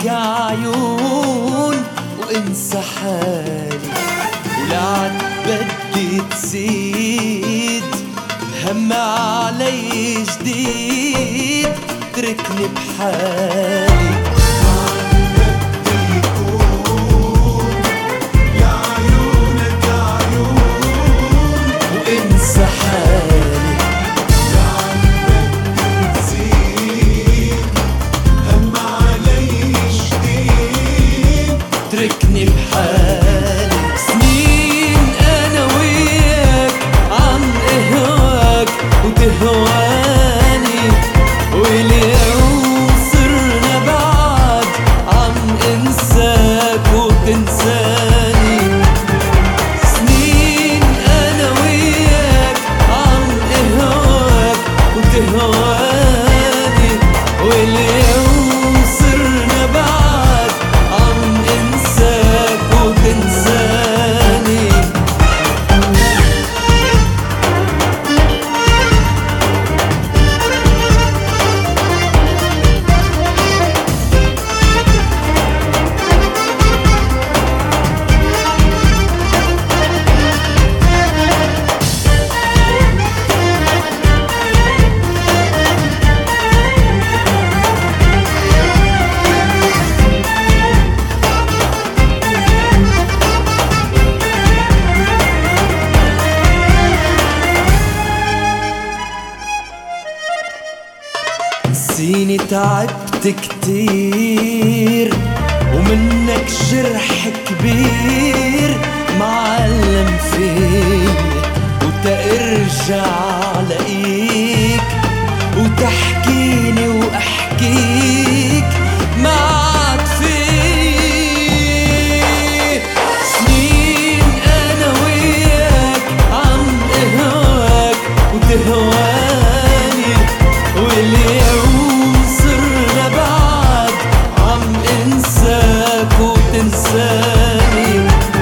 لعيونك عيون وانسى حالي، ولعد بدي تزيد هم علي جديد، تركني بحالي. تركني بحالي. سنين أنا وياك عم أهواك وتهواني، واليوم صرنا بعد عم أنساك وتنساني. سنين أنا وياك عم أهواك وتهواني، واليوم صرنا بعد عم انساك وتنساني. نسيني تعبت كتير ومنك جرح كبير معلم فيني، وتأرجع لاقيك وتحكيني واحكيك ما عاد في. سنين انا وياك عم اهواك وتهواني، واليوم صرنا بعد عم انساك وتنساني.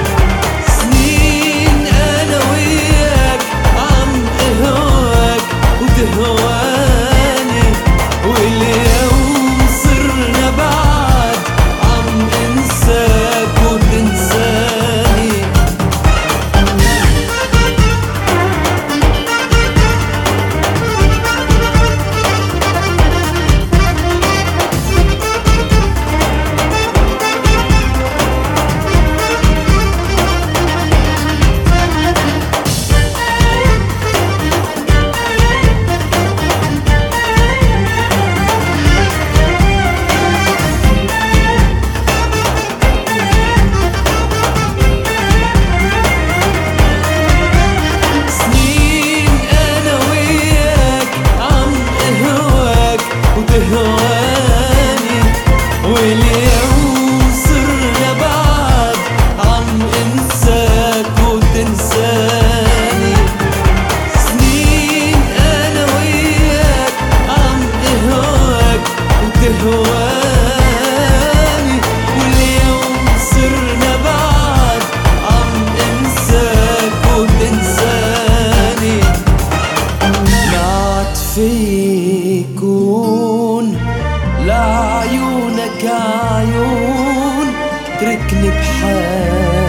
سنين انا وياك عم اهواك وتهواني، واليوم صرنا بعد عم انساك وتنساني. وتهواني، واليوم صرنا بعد عم انساك وتنساني. سنين انا وياك عم اهواك وتهواني، واليوم صرنا بعد عم انساك وتنساني. ما عاد فيكون لعيونك عيون، تركني بحالي.